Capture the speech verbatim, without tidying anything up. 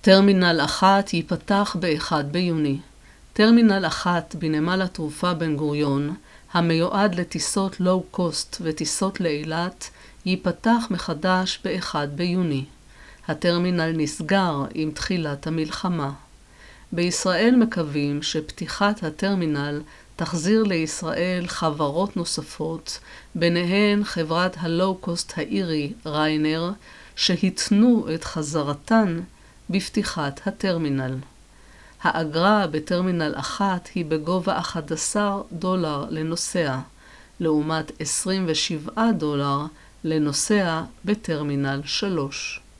טרמינל אחת ייפתח ב-אחד ביוני. טרמינל אחת בנמל התעופה בן גוריון, המיועד לטיסות לואו-קוסט וטיסות לאילת, ייפתח מחדש ב-אחד ביוני. הטרמינל נסגר עם תחילת המלחמה. בישראל מקווים שפתיחת הטרמינל תחזיר לישראל חברות נוספות, ביניהן חברת הלואו-קוסט האירי ריינר, שהתנו את חזרתן בפתיחת הטרמינל. האגרה בטרמינל אחת היא בגובה אחד עשר דולר לנוסע, לעומת עשרים ושבעה דולר לנוסע בטרמינל שלוש.